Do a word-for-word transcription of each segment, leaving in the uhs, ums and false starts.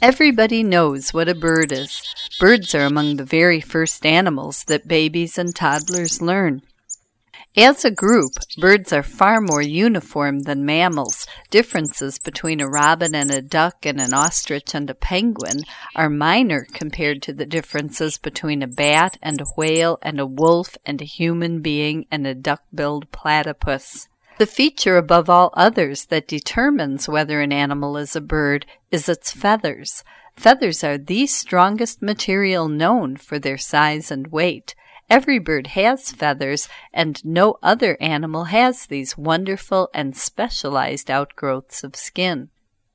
Everybody knows what a bird is. Birds are among the very first animals that babies and toddlers learn. As a group, birds are far more uniform than mammals. Differences between a robin and a duck and an ostrich and a penguin are minor compared to the differences between a bat and a whale and a wolf and a human being and a duck-billed platypus. The feature above all others that determines whether an animal is a bird is its feathers. Feathers are the strongest material known for their size and weight. Every bird has feathers, and no other animal has these wonderful and specialized outgrowths of skin.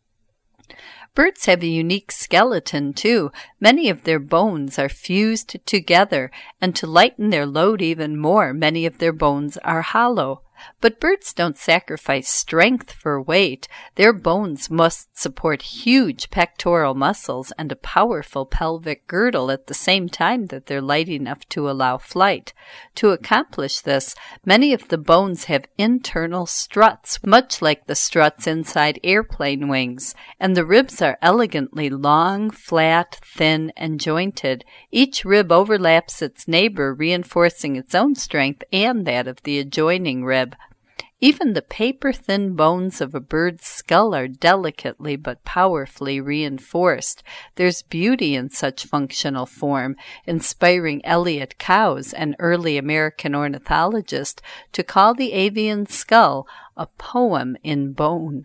Birds have a unique skeleton, too. Many of their bones are fused together, and to lighten their load even more, many of their bones are hollow. But birds don't sacrifice strength for weight. Their bones must support huge pectoral muscles and a powerful pelvic girdle at the same time that they're light enough to allow flight. To accomplish this, many of the bones have internal struts, much like the struts inside airplane wings, and the ribs are elegantly long, flat, thin, and jointed. Each rib overlaps its neighbor, reinforcing its own strength and that of the adjoining rib. Even the paper-thin bones of a bird's skull are delicately but powerfully reinforced. There's beauty in such functional form, inspiring Elliott Cowes, an early American ornithologist, to call the avian skull a poem in bone.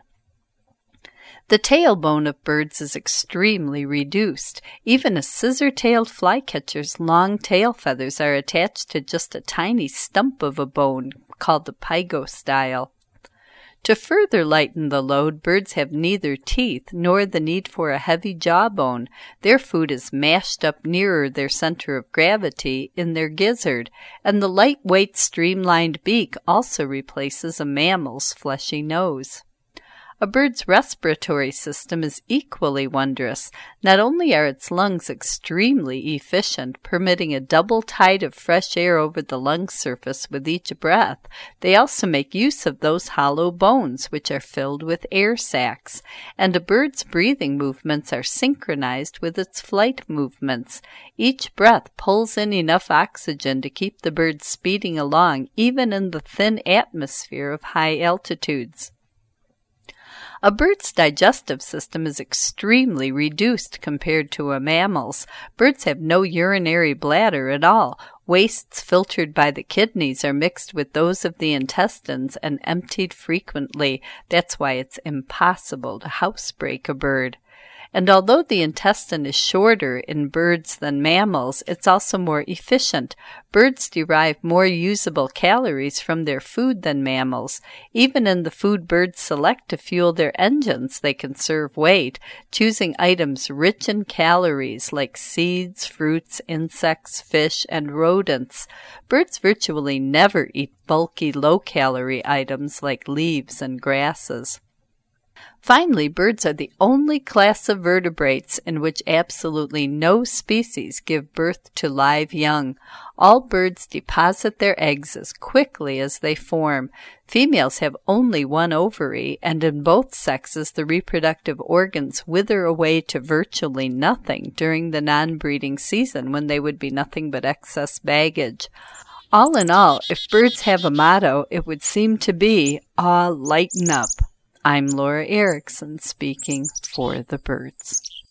The tailbone of birds is extremely reduced. Even a scissor-tailed flycatcher's long tail feathers are attached to just a tiny stump of a bone, called the pygostyle. To further lighten the load, birds have neither teeth nor the need for a heavy jawbone. Their food is mashed up nearer their center of gravity in their gizzard, and the lightweight streamlined beak also replaces a mammal's fleshy nose. A bird's respiratory system is equally wondrous. Not only are its lungs extremely efficient, permitting a double tide of fresh air over the lung surface with each breath, they also make use of those hollow bones, which are filled with air sacs, and a bird's breathing movements are synchronized with its flight movements. Each breath pulls in enough oxygen to keep the bird speeding along, even in the thin atmosphere of high altitudes. A bird's digestive system is extremely reduced compared to a mammal's. Birds have no urinary bladder at all. Wastes filtered by the kidneys are mixed with those of the intestines and emptied frequently. That's why it's impossible to housebreak a bird. And although the intestine is shorter in birds than mammals, it's also more efficient. Birds derive more usable calories from their food than mammals. Even in the food birds select to fuel their engines, they conserve weight, choosing items rich in calories like seeds, fruits, insects, fish, and rodents. Birds virtually never eat bulky, low-calorie items like leaves and grasses. Finally, birds are the only class of vertebrates in which absolutely no species give birth to live young. All birds deposit their eggs as quickly as they form. Females have only one ovary, and in both sexes the reproductive organs wither away to virtually nothing during the non-breeding season, when they would be nothing but excess baggage. All in all, if birds have a motto, it would seem to be, "Aw, lighten up." I'm Laura Erickson, speaking for the birds.